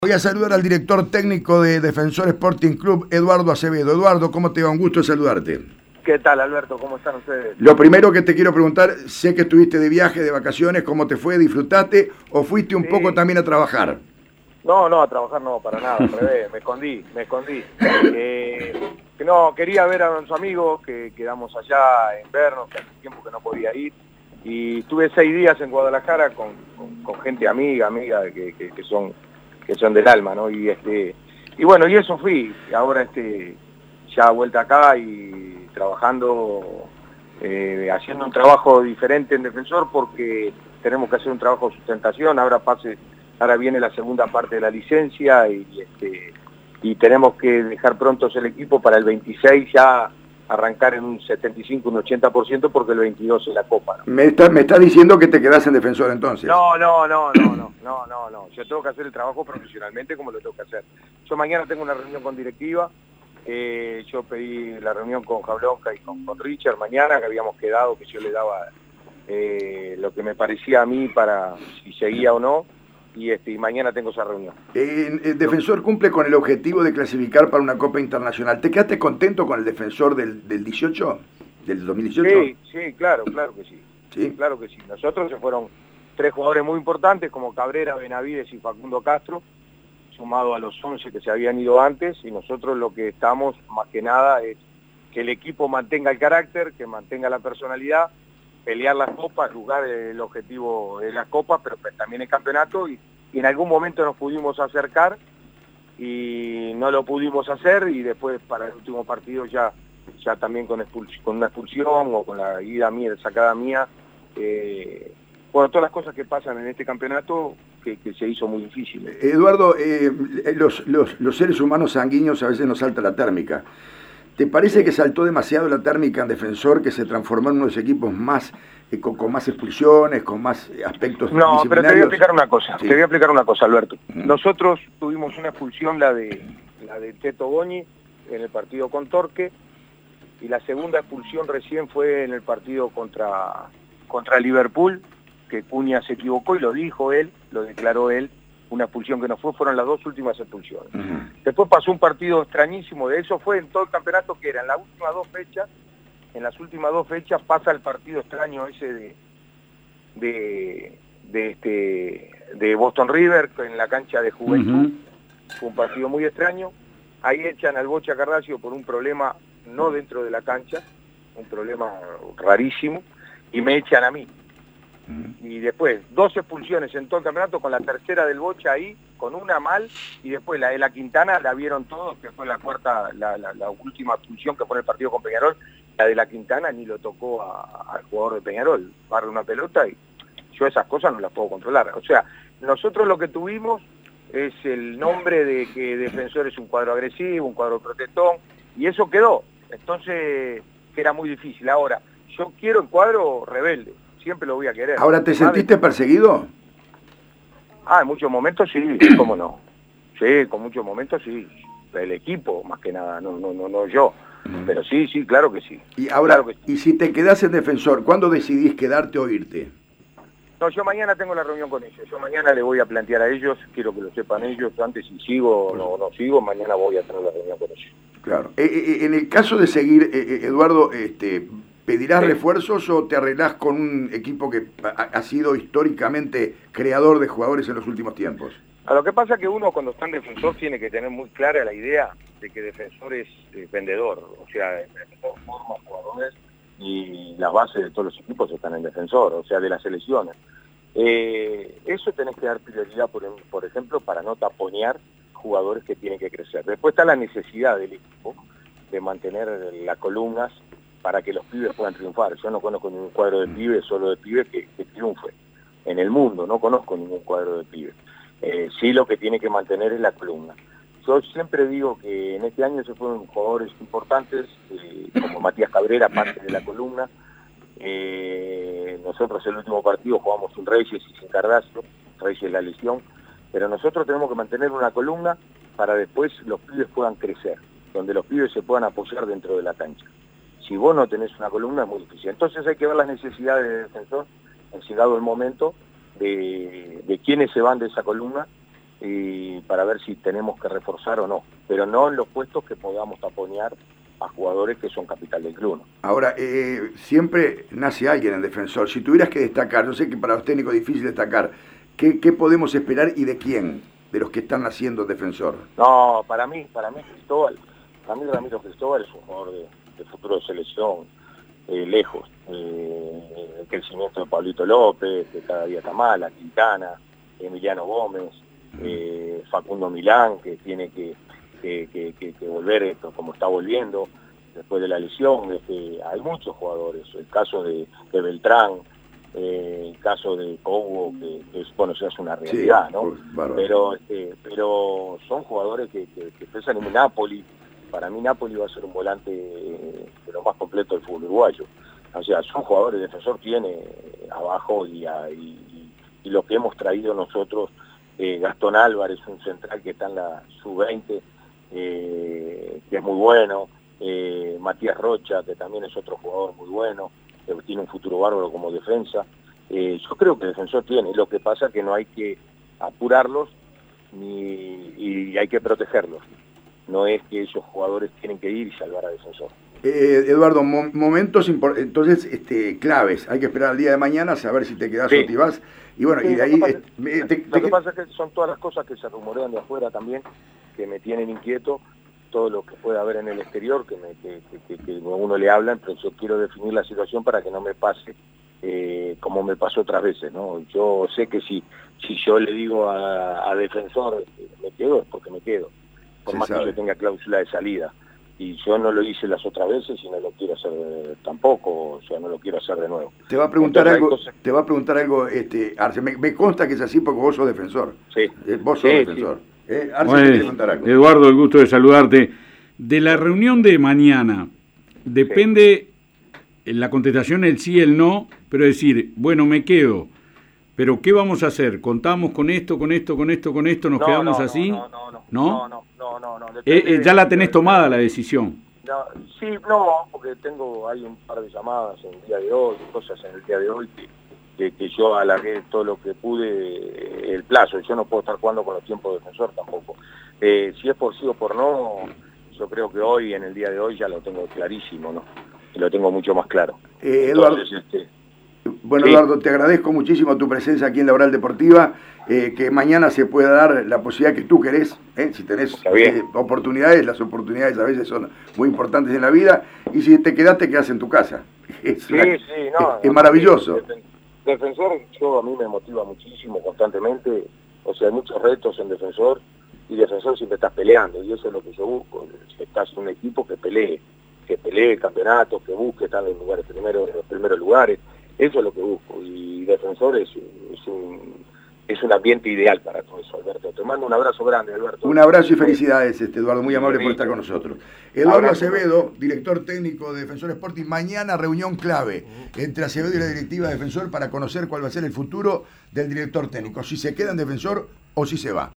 Voy a saludar al director técnico de Defensor Sporting Club, Eduardo Acevedo. Eduardo, ¿cómo te va? Un gusto saludarte. ¿Qué tal, Alberto? ¿Cómo están ustedes? Lo primero que te quiero preguntar, sé que estuviste de viaje, de vacaciones, ¿cómo te fue? ¿Disfrutaste o fuiste un poco también a trabajar? No, a trabajar no, para nada, al revés, me escondí. No, quería ver a nuestros amigos que quedamos allá en vernos, que hace tiempo que no podía ir. Y estuve 6 días en Guadalajara con gente amiga que son del alma, ¿no? Y bueno, y eso fui. Ahora ya vuelta acá y trabajando, haciendo un trabajo diferente en Defensor porque tenemos que hacer un trabajo de sustentación. Ahora viene la segunda parte de la licencia y tenemos que dejar prontos el equipo para el 26 ya arrancar en un 75, un 80% porque el 22 es la Copa, ¿no? Me está diciendo que te quedás en Defensor entonces. No. Yo tengo que hacer el trabajo profesionalmente como lo tengo que hacer. Yo mañana tengo una reunión con directiva. Yo pedí la reunión con Jablonka y con Richard mañana, que habíamos quedado, que yo le daba lo que me parecía a mí para si seguía o no. Y mañana tengo esa reunión. El Defensor cumple con el objetivo de clasificar para una Copa Internacional. ¿Te quedaste contento con el Defensor del 18? ¿Del 2018? Sí, claro que sí. ¿Sí? Claro que sí. Nosotros se fueron 3 jugadores muy importantes como Cabrera, Benavides y Facundo Castro, sumado a los 11 que se habían ido antes, y nosotros lo que estamos más que nada es que el equipo mantenga el carácter, que mantenga la personalidad, pelear las copas, jugar el objetivo de las copas, pero también el campeonato, y en algún momento nos pudimos acercar y no lo pudimos hacer, y después para el último partido ya también con una expulsión o con la ida mía, sacada mía, bueno, todas las cosas que pasan en este campeonato que se hizo muy difícil. Eduardo, los seres humanos sanguíneos a veces nos salta la térmica. ¿Te parece que saltó demasiado la térmica en Defensor, que se transformó en uno de los equipos más con más expulsiones, con más aspectos disciplinarios? No, pero te voy a explicar una cosa, sí. Te voy a explicar una cosa, Alberto. Nosotros tuvimos una expulsión, la de Teto Goñi, en el partido con Torque, y la segunda expulsión recién fue en el partido contra Liverpool, que Cunha se equivocó y lo dijo él, lo declaró él, una expulsión que no fueron las 2 últimas expulsiones. Después pasó un partido extrañísimo, de eso fue en todo el campeonato, que era en las últimas 2 fechas, pasa el partido extraño ese de Boston River en la cancha de Juventud. Fue un partido muy extraño. Ahí echan al Bocha Carrasco por un problema no dentro de la cancha, un problema rarísimo, y me echan a mí. Y después 2 expulsiones en todo el campeonato, con la tercera del Bocha ahí, con una mal, y después la de la Quintana la vieron todos, que fue la cuarta, la última expulsión que fue en el partido con Peñarol. La de la Quintana ni lo tocó al jugador de Peñarol, barre una pelota, y yo esas cosas no las puedo controlar. O sea, nosotros lo que tuvimos es el nombre de que Defensor es un cuadro agresivo, un cuadro protestón, y eso quedó. Entonces, que era muy difícil. Ahora, yo quiero el cuadro rebelde, siempre lo voy a querer. ¿Ahora te sentiste perseguido? En muchos momentos sí, cómo no. Sí, con muchos momentos sí. El equipo, más que nada, no yo. Pero sí, claro que sí. Y ahora, claro que sí. Y si te quedás en Defensor, ¿cuándo decidís quedarte o irte? No, yo mañana tengo la reunión con ellos. Yo mañana le voy a plantear a ellos, quiero que lo sepan ellos, antes si sigo o no sigo, mañana voy a tener la reunión con ellos. Claro. En el caso de seguir, Eduardo, ¿pedirás refuerzos o te arreglás con un equipo que ha sido históricamente creador de jugadores en los últimos tiempos? Lo que pasa es que uno cuando está en Defensor tiene que tener muy clara la idea de que Defensor es vendedor, o sea, Defensor forma jugadores y las bases de todos los equipos están en Defensor, o sea, de las selecciones. Eso tenés que dar prioridad, por ejemplo, para no taponear jugadores que tienen que crecer. Después está la necesidad del equipo de mantener las columnas para que los pibes puedan triunfar. Yo no conozco ningún cuadro de pibes, solo de pibes que triunfe en el mundo, no conozco ningún cuadro de pibes. Sí, lo que tiene que mantener es la columna. Yo siempre digo que en este año se fueron jugadores importantes, como Matías Cabrera, parte de la columna. Nosotros el último partido jugamos sin Reyes y sin Cardazzo, Reyes la lesión, pero nosotros tenemos que mantener una columna para después los pibes puedan crecer, donde los pibes se puedan apoyar dentro de la cancha. Si vos no tenés una columna es muy difícil. Entonces hay que ver las necesidades del Defensor, llegado el momento, de quiénes se van de esa columna y para ver si tenemos que reforzar o no, pero no en los puestos que podamos taponear a jugadores que son capital del club, ¿no? Ahora, siempre nace alguien en Defensor. Si tuvieras que destacar, yo sé que para los técnicos es difícil destacar, ¿qué podemos esperar y de quién? De los que están naciendo en Defensor. No, para mí Cristóbal, para mí Ramiro Cristóbal es un jugador de futuro de selección, lejos. El crecimiento de Pablito López, que cada día está mal, Quintana, Emiliano Gómez, Facundo Milán, que tiene que volver como está volviendo después de la lesión. Hay muchos jugadores, el caso de Beltrán, el caso de Cobo, que bueno, ya es una realidad, sí, ¿no? Pero son jugadores que pesan en Napoli. Para mí Napoli va a ser un volante de lo más completo del fútbol uruguayo. O sea, son jugadores, Defensor tiene abajo y lo que hemos traído nosotros, Gastón Álvarez, un central que está en la sub-20, que es muy bueno, Matías Rocha, que también es otro jugador muy bueno, que tiene un futuro bárbaro como defensa. Yo creo que Defensor tiene, lo que pasa es que no hay que apurarlos y hay que protegerlos. No es que esos jugadores tienen que ir y salvar a Defensor. Eduardo, momentos entonces claves. Hay que esperar al día de mañana, saber si te quedás o te vas. Y bueno, y de ahí... Lo que pasa es que son todas las cosas que se rumorean de afuera también, que me tienen inquieto, todo lo que pueda haber en el exterior, que uno le hablan, pero yo quiero definir la situación para que no me pase como me pasó otras veces, ¿no? Yo sé que si yo le digo a Defensor me quedo, es porque me quedo, por más que yo tenga cláusula de salida. Y yo no lo hice las otras veces y no lo quiero hacer tampoco, o sea, no lo quiero hacer de nuevo. Te va a preguntar algo, Arce, me consta que es así porque vos sos Defensor. Sí. Vos sos Defensor. Sí. Arce, te quiere contar algo. Eduardo, el gusto de saludarte. De la reunión de mañana, depende la contestación, el sí, el no, pero decir, bueno, me quedo, pero ¿qué vamos a hacer? ¿Contamos con esto, nos quedamos así? No. Ya la tenés tomada la decisión. Porque hay un par de llamadas en el día de hoy, cosas en el día de hoy que yo alargué todo lo que pude el plazo. Yo no puedo estar jugando con los tiempos de Defensor tampoco. Si es por sí o por no, yo creo que hoy, en el día de hoy, ya lo tengo clarísimo, ¿no? Y lo tengo mucho más claro. Eduardo, bueno, sí. Eduardo, te agradezco muchísimo tu presencia aquí en la Oral Deportiva, que mañana se pueda dar la posibilidad que tú querés, si tenés oportunidades, las oportunidades a veces son muy importantes en la vida, y si te quedás en tu casa. Es maravilloso. Defensor, a mí me motiva muchísimo constantemente, o sea, hay muchos retos en Defensor, y Defensor siempre estás peleando, y eso es lo que yo busco, estás en un equipo que pelee campeonatos, que busque estar en los primeros lugares. Eso es lo que busco, y Defensor es un ambiente ideal para todo eso, Alberto. Te mando un abrazo grande, Alberto. Un abrazo y felicidades, Eduardo, muy amable por estar con nosotros. Eduardo Acevedo, director técnico de Defensor Sporting, mañana reunión clave entre Acevedo y la directiva de Defensor para conocer cuál va a ser el futuro del director técnico, si se queda en Defensor o si se va.